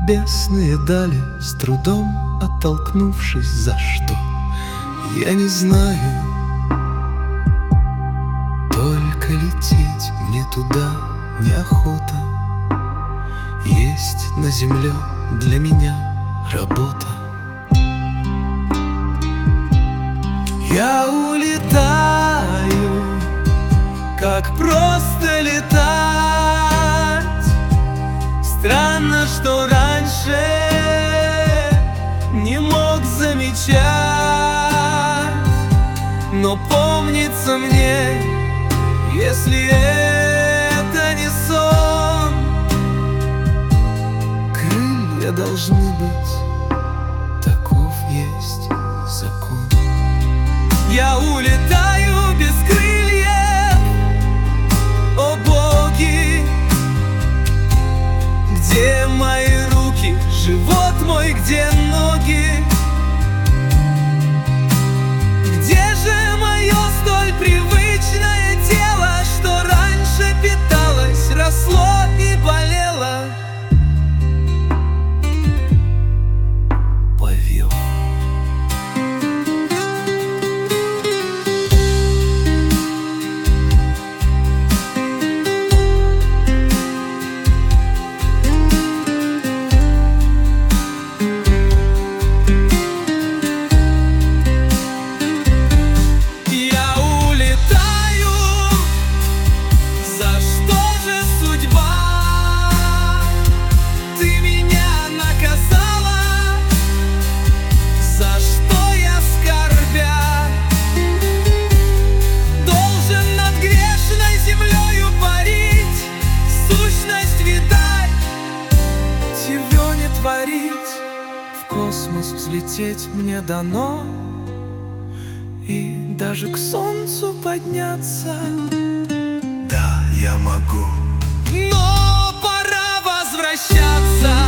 небесные дали, с трудом оттолкнувшись, за что я не знаю. Только лететь мне туда неохота. Есть на земле для меня работа. Я улетаю, как просто летать. Странно, что раньше не мог замечать, но помнится мне, если это не сон, крылья должны быть, таков есть закон. Я улетаю без крыльев, о боги, где мои руки, живот мой, где ноги? Где же мое столь привычное тело, что раньше питалось, росло и болело? Повел. В космос взлететь мне дано, и даже к солнцу подняться. Да, я могу, но пора возвращаться.